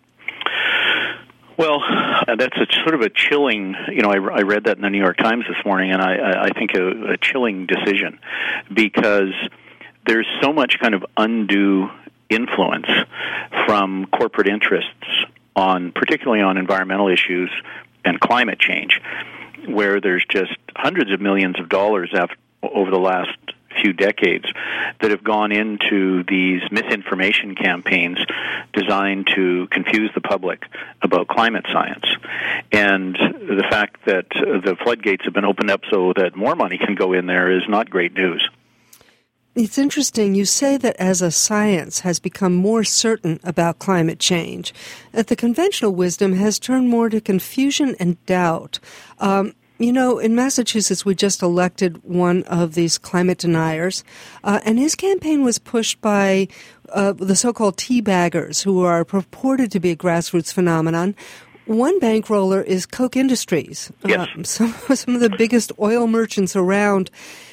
Well, uh, that's a sort of a chilling, you know, I, I read that in the New York Times this morning, and I, I think a, a chilling decision, because there's so much kind of undue influence from corporate interests on, particularly on environmental issues and climate change, where there's just hundreds of millions of dollars after, over the last few decades that have gone into these misinformation campaigns designed to confuse the public about climate science. And the fact that the floodgates have been opened up so that more money can go in there is not great news. It's interesting. You say that as a science has become more certain about climate change, that the conventional wisdom has turned more to confusion and doubt. Um, You know, in Massachusetts, we just elected one of these climate deniers, uh, and his campaign was pushed by uh, the so-called teabaggers, who are purported to be a grassroots phenomenon. One bankroller is Koch Industries, yes. uh, some, some of the biggest oil merchants around.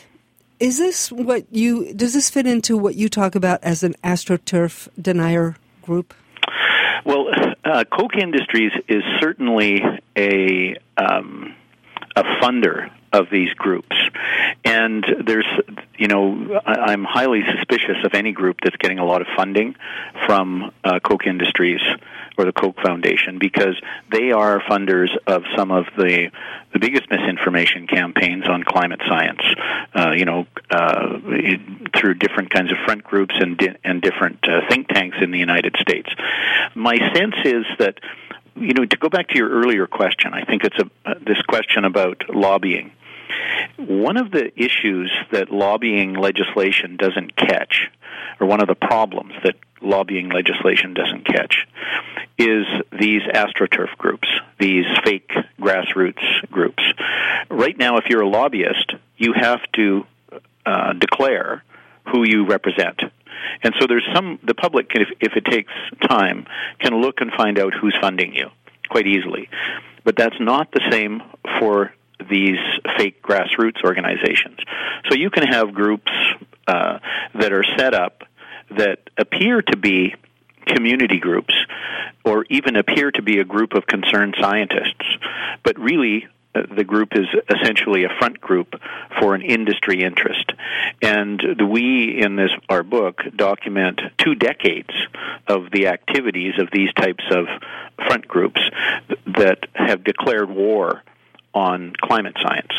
Is this what you, does this fit into what you talk about as an AstroTurf denier group? Well, uh, Koch Industries is certainly a... Um, a funder of these groups. And there's, you know, I'm highly suspicious of any group that's getting a lot of funding from uh, Koch Industries or the Koch Foundation, because they are funders of some of the the biggest misinformation campaigns on climate science, uh, you know, uh, through different kinds of front groups and, di- and different uh, think tanks in the United States. My sense is that, you know, to go back to your earlier question, I think it's a, uh, this question about lobbying. One of the issues that lobbying legislation doesn't catch, or one of the problems that lobbying legislation doesn't catch, is these AstroTurf groups, these fake grassroots groups. Right now, if you're a lobbyist, you have to uh, declare who you represent. And so there's some, the public, can, if, if it takes time, can look and find out who's funding you quite easily. But that's not the same for these fake grassroots organizations. So you can have groups uh, that are set up that appear to be community groups or even appear to be a group of concerned scientists, but really uh, the group is essentially a front group for an industry interest. And we, in this our book, document two decades of the activities of these types of front groups that have declared war on climate science.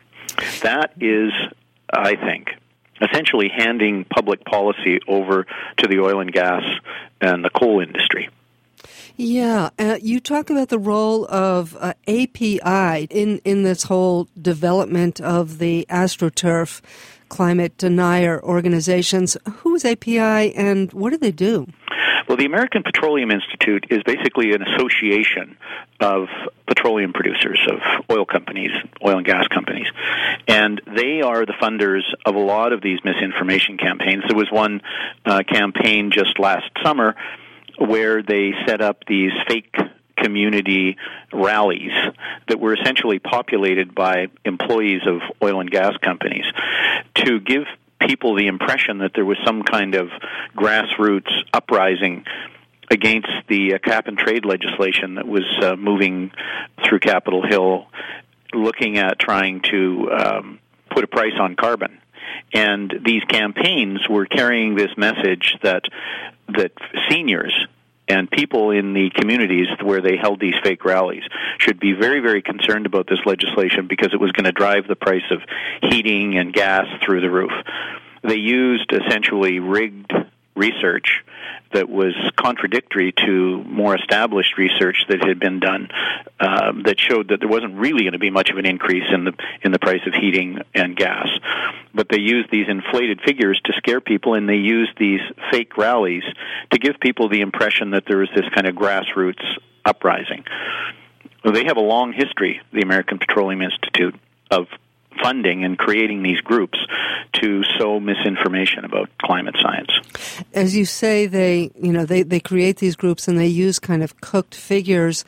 That is, I think, essentially handing public policy over to the oil and gas and the coal industry. Yeah, uh, you talk about the role of uh, A P I in, in this whole development of the AstroTurf climate denier organizations. Who is A P I and what do they do? Well, the American Petroleum Institute is basically an association of petroleum producers, of oil companies, oil and gas companies. And they are the funders of a lot of these misinformation campaigns. There was one uh, campaign just last summer where they set up these fake community rallies that were essentially populated by employees of oil and gas companies to give people the impression that there was some kind of grassroots uprising against the uh, cap-and-trade legislation that was uh, moving through Capitol Hill, looking at trying to um, put a price on carbon. And these campaigns were carrying this message that that seniors and people in the communities where they held these fake rallies should be very, very concerned about this legislation because it was going to drive the price of heating and gas through the roof. They used essentially rigged research that was contradictory to more established research that had been done uh, that showed that there wasn't really going to be much of an increase in the in the price of heating and gas. But they used these inflated figures to scare people, and they used these fake rallies to give people the impression that there was this kind of grassroots uprising. Well, they have a long history, the American Petroleum Institute, of funding and creating these groups to sow misinformation about climate science. As you say, they you know they, they create these groups and they use kind of cooked figures.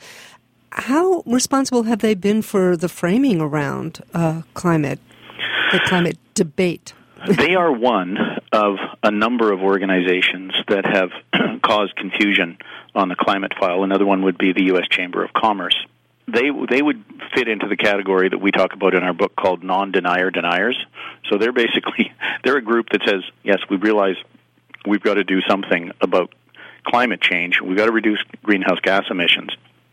How responsible have they been for the framing around uh, climate, the climate debate? They are one of a number of organizations that have caused confusion on the climate file. Another one would be the U S Chamber of Commerce. They they would fit into the category that we talk about in our book called non-denier deniers. So they're basically, they're a group that says, yes, we realize we've got to do something about climate change. We've got to reduce greenhouse gas emissions.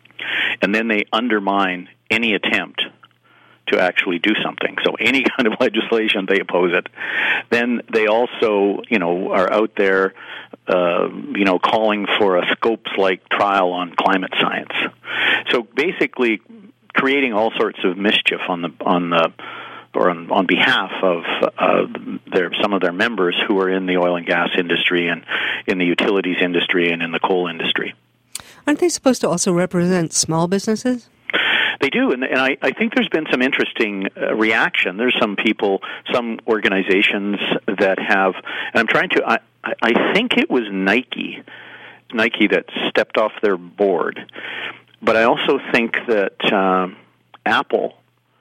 And then they undermine any attempt to actually do something. So any kind of legislation, they oppose it. Then they also, you know, are out there, uh, you know, calling for a Scopes-like trial on climate science. So basically, creating all sorts of mischief on the on the or on, on behalf of uh, their some of their members who are in the oil and gas industry and in the utilities industry and in the coal industry. Aren't they supposed to also represent small businesses? They do, and, and I, I think there's been some interesting uh, reaction. There's some people, some organizations that have, and I'm trying to, I, I think it was Nike, Nike that stepped off their board, but I also think that um, Apple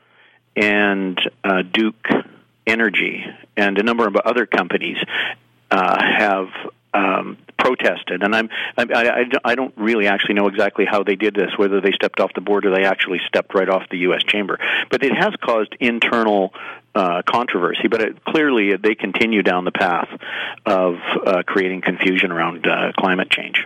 and uh, Duke Energy and a number of other companies uh, have um, protested, and I'm I, I, I don't really actually know exactly how they did this, whether they stepped off the board or they actually stepped right off the U S Chamber. But it has caused internal uh, controversy. But it, clearly, they continue down the path of uh, creating confusion around uh, climate change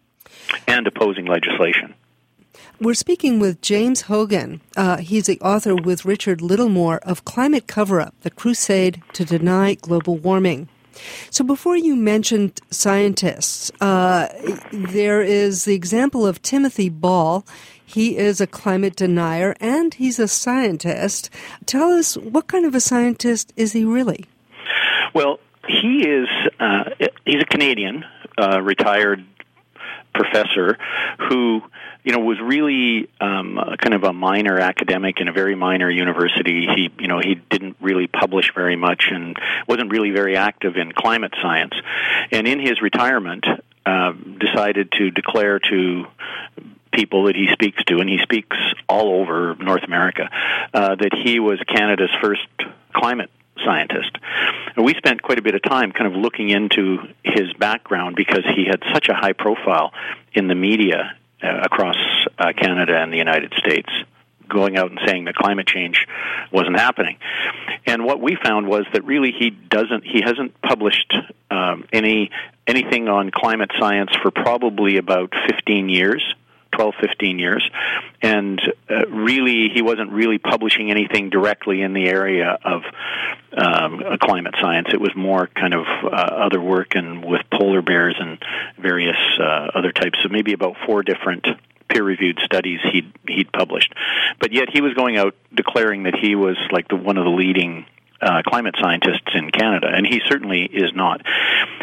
and opposing legislation. We're speaking with James Hogan. Uh, he's the author with Richard Littlemore of Climate Cover-Up, The Crusade to Deny Global Warming. So before you mentioned scientists, uh, there is the example of Timothy Ball. He is a climate denier, and he's a scientist. Tell us, what kind of a scientist is he really? Well, he is, uh, he's a Canadian, uh, retired professor who, you know, was really um, kind of a minor academic in a very minor university. He, you know, he didn't really publish very much and wasn't really very active in climate science. And in his retirement, uh, decided to declare to people that he speaks to, and he speaks all over North America, uh, that he was Canada's first climate scientist. And we spent quite a bit of time kind of looking into his background because he had such a high profile in the media uh, across uh, Canada and the United States, going out and saying that climate change wasn't happening. And what we found was that really he doesn't, he hasn't published um, any anything on climate science for probably about fifteen years. twelve, fifteen years, and uh, really he wasn't really publishing anything directly in the area of um, climate science. It was more kind of uh, other work and with polar bears and various uh, other types of maybe about four different peer-reviewed studies he'd, he'd published. But yet he was going out declaring that he was like the one of the leading Uh, climate scientists in Canada, and he certainly is not.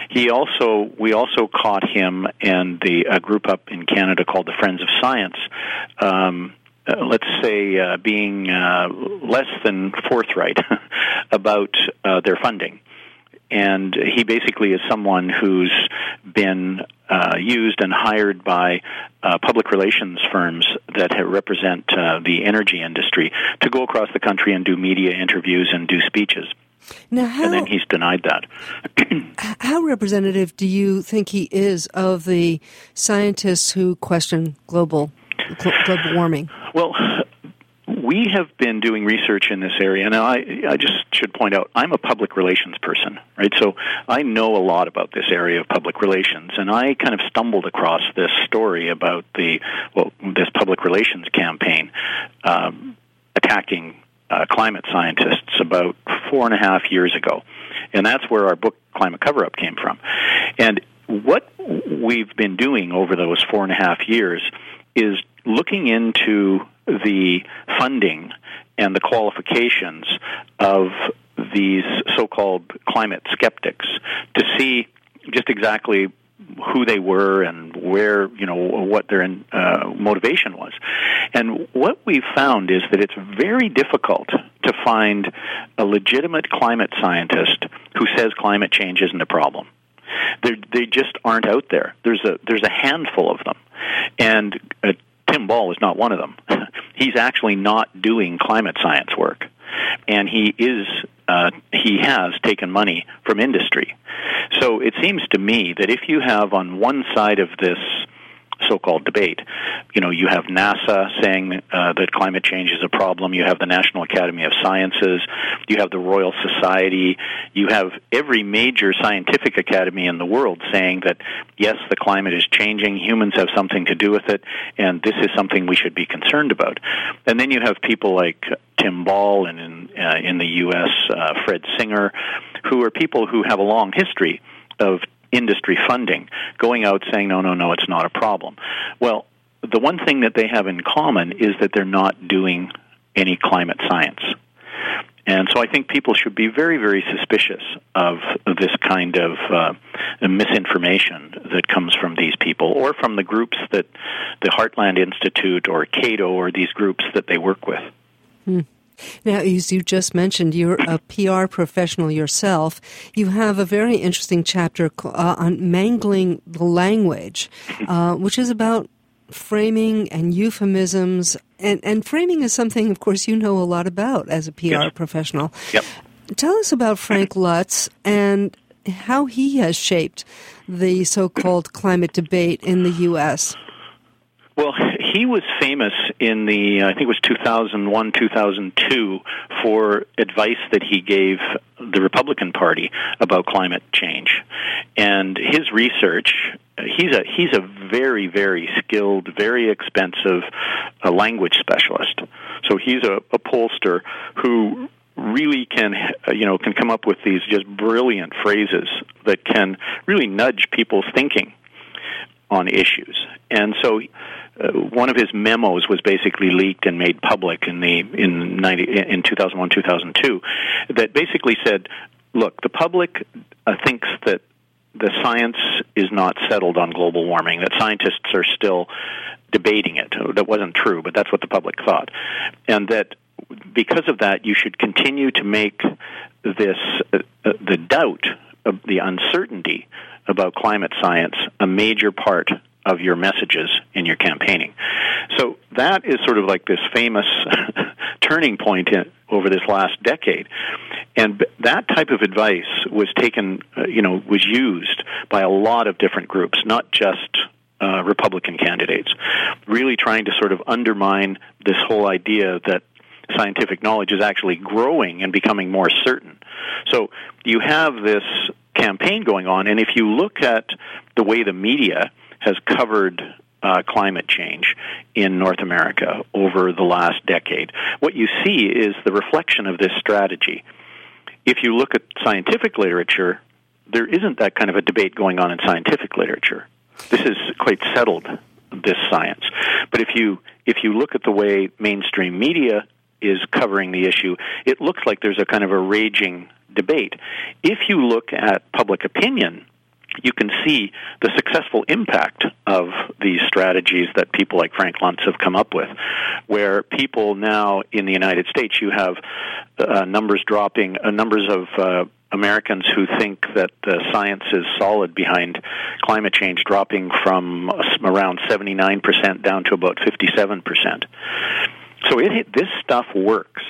He also we also caught him and the a group up in Canada called the Friends of Science. Um, uh, let's say uh, being uh, less than forthright about uh, their funding. And he basically is someone who's been uh, used and hired by uh, public relations firms that have represent uh, the energy industry to go across the country and do media interviews and do speeches. Now, how, and then he's denied that. How representative do you think he is of the scientists who question global global warming? Well, we have been doing research in this area. Now, I, I just should point out, I'm a public relations person, right? So I know a lot about this area of public relations, and I kind of stumbled across this story about the, well, this public relations campaign um, attacking uh, climate scientists about four and a half years ago. And that's where our book, Climate Cover-Up, came from. And what we've been doing over those four and a half years is looking into the funding and the qualifications of these so-called climate skeptics to see just exactly who they were and where, you know, what their uh, motivation was. And what we've found is that it's very difficult to find a legitimate climate scientist who says climate change isn't a problem. They're, they just aren't out there. There's a there's a handful of them, and uh, Tim Ball is not one of them. He's actually not doing climate science work, and he is uh, he has taken money from industry. So it seems to me that if you have on one side of this so-called debate, you know, you have NASA saying uh, that climate change is a problem, you have the National Academy of Sciences, you have the Royal Society, you have every major scientific academy in the world saying that, yes, the climate is changing, humans have something to do with it, and this is something we should be concerned about. And then you have people like Tim Ball and in, uh, in the U S, uh, Fred Singer, who are people who have a long history of industry funding, going out saying, no, no, no, it's not a problem. Well, the one thing that they have in common is that they're not doing any climate science. And so I think people should be very, very suspicious of this kind of uh, misinformation that comes from these people or from the groups that the Heartland Institute or Cato or these groups that they work with. Hmm. Now, as you just mentioned, you're a P R professional yourself. You have a very interesting chapter uh, on mangling the language, uh, which is about framing and euphemisms. And, and framing is something, of course, you know a lot about as a P R yes. professional. Yep. Tell us about Frank Luntz and how he has shaped the so-called climate debate in the U S. Well, he was famous in the, I think it was two thousand one, two thousand two, for advice that he gave the Republican Party about climate change. And his research, he's a he's a very, very skilled, very expensive uh, language specialist. So he's a, a pollster who really can, uh, you know, can come up with these just brilliant phrases that can really nudge people's thinking on issues. And so uh, one of his memos was basically leaked and made public in the in ninety in two thousand one, two thousand two that basically said, look, the public uh, thinks that the science is not settled on global warming, that scientists are still debating it. That wasn't true, but that's what the public thought. And that because of that, you should continue to make this uh, uh, the doubt, of the uncertainty about climate science a major part of your messages in your campaigning. So that is sort of like this famous turning point in, over this last decade. And that type of advice was taken, uh, you know, was used by a lot of different groups, not just uh, Republican candidates, really trying to sort of undermine this whole idea that scientific knowledge is actually growing and becoming more certain. So you have this campaign going on, and if you look at the way the media has covered uh, climate change in North America over the last decade, what you see is the reflection of this strategy. If you look at scientific literature, there isn't that kind of a debate going on in scientific literature. This is quite settled, this science. But if you if you look at the way mainstream media is covering the issue, it looks like there's a kind of a raging debate. If you look at public opinion you can see the successful impact of these strategies that people like Frank Luntz have come up with, where people now in the United States, you have uh, numbers dropping, uh, numbers of uh, Americans who think that the science is solid behind climate change dropping from around seventy-nine percent down to about fifty-seven percent. So it, this stuff works,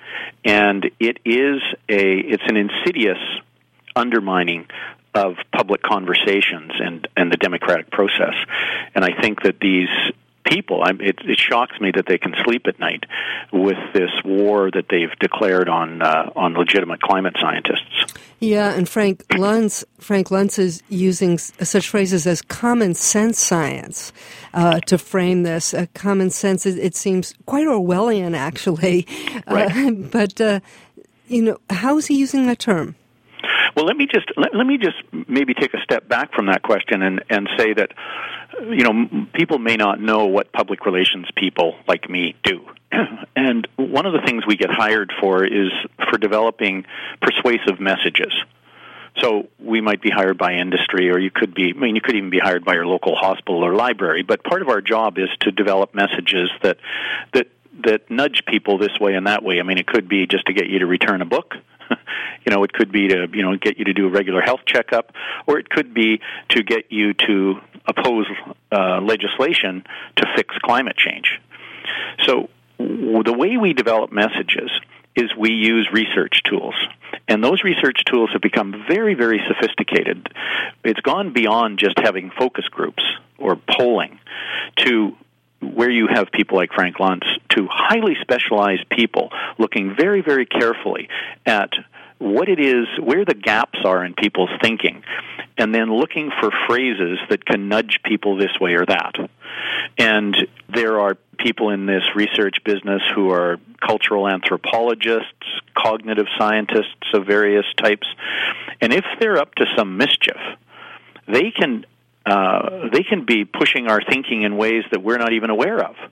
and it is a it's an insidious undermining of public conversations and, and the democratic process. And I think that these people, I'm, it, it shocks me that they can sleep at night with this war that they've declared on uh, on legitimate climate scientists. Yeah, and Frank Luntz, Frank Luntz is using s- such phrases as common sense science uh, to frame this. Uh, common sense, it, it seems quite Orwellian, actually. Right. Uh, but, uh, you know, how is he using that term? Well, let me just let, let me just maybe take a step back from that question and, and say that, you know, m- people may not know what public relations people like me do. And one of the things we get hired for is for developing persuasive messages. So we might be hired by industry, or you could be, I mean, you could even be hired by your local hospital or library. But part of our job is to develop messages that that that nudge people this way and that way. I mean, it could be just to get you to return a book. You know, it could be to, you know, get you to do a regular health checkup, or it could be to get you to oppose uh, legislation to fix climate change. So w- the way we develop messages is we use research tools. And those research tools have become very, very sophisticated. It's gone beyond just having focus groups or polling to where you have people like Frank Luntz, to highly specialized people looking very, very carefully at what it is, where the gaps are in people's thinking, and then looking for phrases that can nudge people this way or that. And there are people in this research business who are cultural anthropologists, cognitive scientists of various types, and if they're up to some mischief, they can Uh, they can be pushing our thinking in ways that we're not even aware of.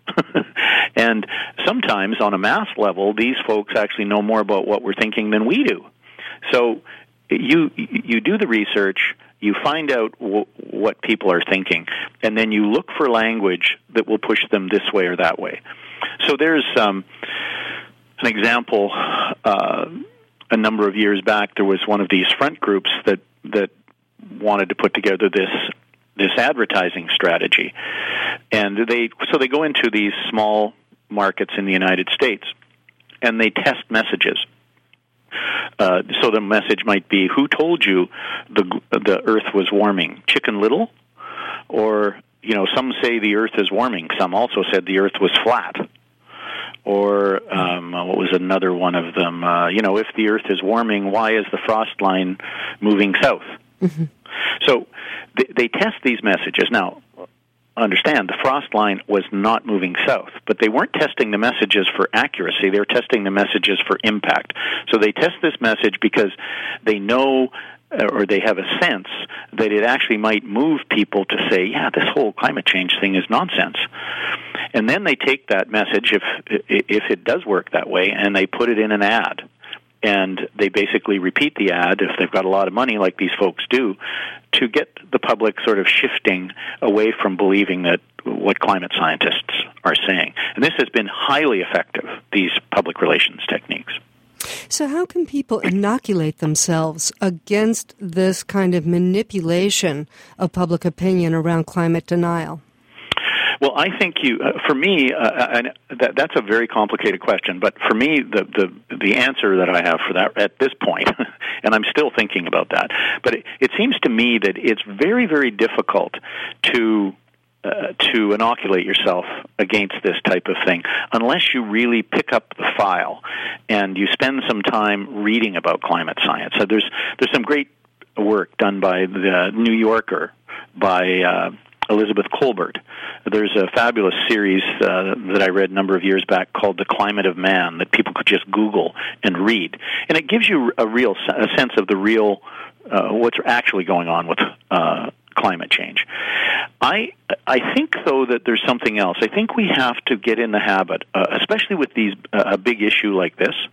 And sometimes on a mass level, these folks actually know more about what we're thinking than we do. So you you do the research, you find out w- what people are thinking, and then you look for language that will push them this way or that way. So there's um, an example. Uh, a number of years back, there was one of these front groups that that wanted to put together this this advertising strategy. And they so they go into these small markets in the United States, and they test messages. Uh, so the message might be, who told you the the earth was warming? Chicken Little? Or, you know, some say the earth is warming. Some also said the earth was flat. Or um, what was another one of them? Uh, you know, if the earth is warming, why is the frost line moving south? Mm-hmm. So they, they test these messages. Now, understand, the frost line was not moving south, but they weren't testing the messages for accuracy. They were testing the messages for impact. So they test this message because they know or they have a sense that it actually might move people to say, yeah, this whole climate change thing is nonsense. And then they take that message, if if it does work that way, and they put it in an ad. And they basically repeat the ad, if they've got a lot of money like these folks do, to get the public sort of shifting away from believing that what climate scientists are saying. And this has been highly effective, these public relations techniques. So how can people inoculate themselves against this kind of manipulation of public opinion around climate denial? Well, I think you, uh, for me, uh, and that, that's a very complicated question, but for me, the, the, the answer that I have for that at this point, and I'm still thinking about that, but it, it seems to me that it's very, very difficult to uh, to inoculate yourself against this type of thing unless you really pick up the file and you spend some time reading about climate science. So there's, there's some great work done by the New Yorker, by uh, Elizabeth Kolbert. There's a fabulous series uh, that I read a number of years back called The Climate of Man that people could just Google and read. And it gives you a real a sense of the real, uh, what's actually going on with uh, climate change. I I think, though, that there's something else. I think we have to get in the habit, uh, especially with these uh, a big issue like this,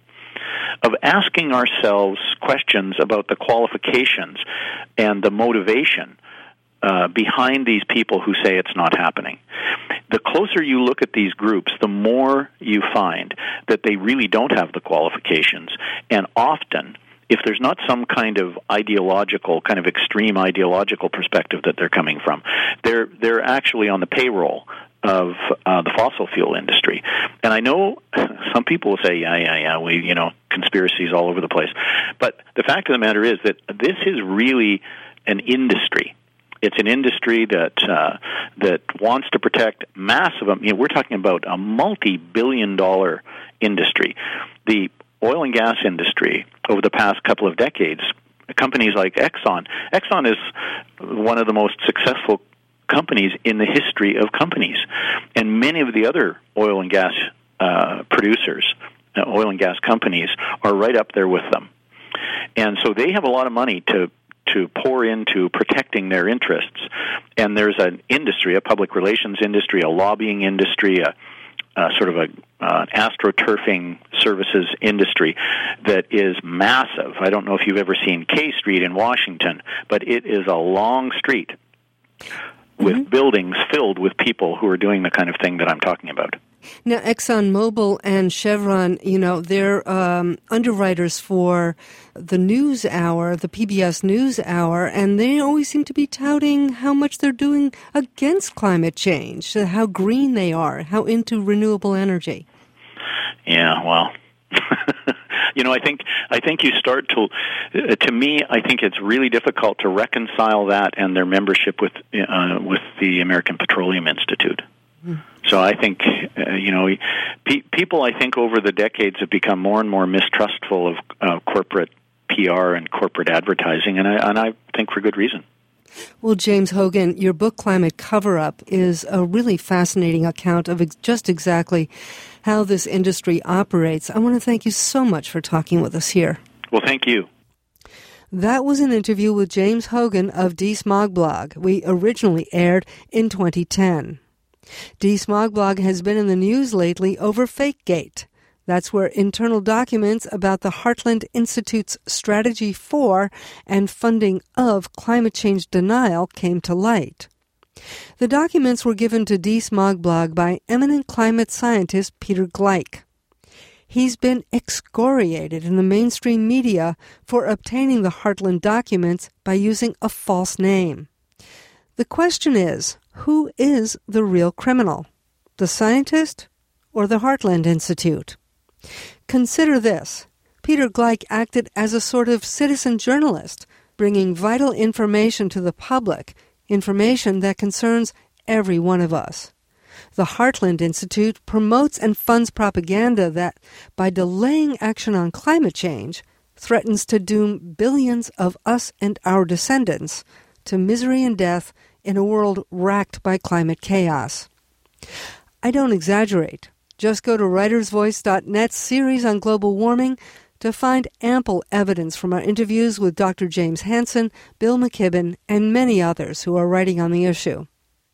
of asking ourselves questions about the qualifications and the motivation uh, behind these people who say it's not happening. The closer you look at these groups, the more you find that they really don't have the qualifications, and often, if there's not some kind of ideological, kind of extreme ideological perspective that they're coming from, they're they're actually on the payroll of uh, the fossil fuel industry. And I know some people will say, yeah, yeah, yeah, we, you know, conspiracies all over the place. But the fact of the matter is that this is really an industry. It's an industry that uh, that wants to protect massive. You know, we're talking about a multi-billion dollar industry. The oil and gas industry over the past couple of decades, companies like Exxon. Exxon is one of the most successful companies in the history of companies. And many of the other oil and gas uh, producers, uh, oil and gas companies, are right up there with them. And so they have a lot of money to to pour into protecting their interests. And there's an industry, a public relations industry, a lobbying industry, a Uh, sort of a uh, astroturfing services industry that is massive. I don't know if you've ever seen K Street in Washington, but it is a long street with mm-hmm. buildings filled with people who are doing the kind of thing that I'm talking about. Now, ExxonMobil and Chevron, you know, they're um, underwriters for the News Hour, the P B S News Hour, and they always seem to be touting how much they're doing against climate change, how green they are, how into renewable energy. Yeah, well, you know, I think I think you start to, uh, to me, I think it's really difficult to reconcile that and their membership with uh, with the American Petroleum Institute. So I think, uh, you know, pe- people, I think, over the decades have become more and more mistrustful of uh, corporate P R and corporate advertising, and I, and I think for good reason. Well, James Hogan, your book, Climate Cover-Up, is a really fascinating account of ex- just exactly how this industry operates. I want to thank you so much for talking with us here. Well, thank you. That was an interview with James Hogan of DeSmogBlog. We originally aired in twenty ten. DeSmogBlog has been in the news lately over FakeGate. That's where internal documents about the Heartland Institute's strategy for and funding of climate change denial came to light. The documents were given to DeSmogBlog by eminent climate scientist Peter Gleick. He's been excoriated in the mainstream media for obtaining the Heartland documents by using a false name. The question is, who is the real criminal? The scientist or the Heartland Institute? Consider this. Peter Gleick acted as a sort of citizen journalist, bringing vital information to the public, information that concerns every one of us. The Heartland Institute promotes and funds propaganda that, by delaying action on climate change, threatens to doom billions of us and our descendants to misery and death in a world racked by climate chaos. I don't exaggerate. Just go to writers voice dot net's series on global warming to find ample evidence from our interviews with Doctor James Hansen, Bill McKibben, and many others who are writing on the issue.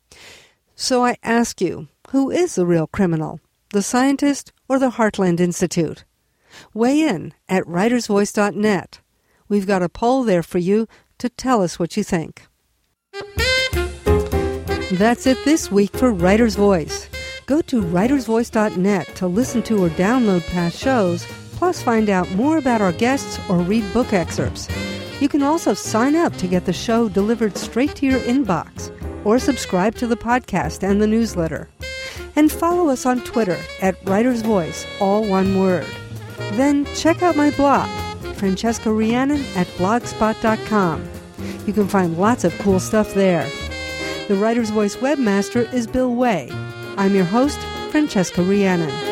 So I ask you, who is the real criminal? The scientist or the Heartland Institute? Weigh in at writers voice dot net. We've got a poll there for you to tell us what you think. That's it this week for Writer's Voice. Go to writers voice dot net to listen to or download past shows, plus find out more about our guests or read book excerpts. You can also sign up to get the show delivered straight to your inbox, or subscribe to the podcast and the newsletter. And follow us on Twitter at Writer's Voice, all one word. Then check out my blog, Francesca Rhiannon at blogspot dot com. You can find lots of cool stuff there. The Writer's Voice webmaster is Bill Way. I'm your host, Francesca Rhiannon.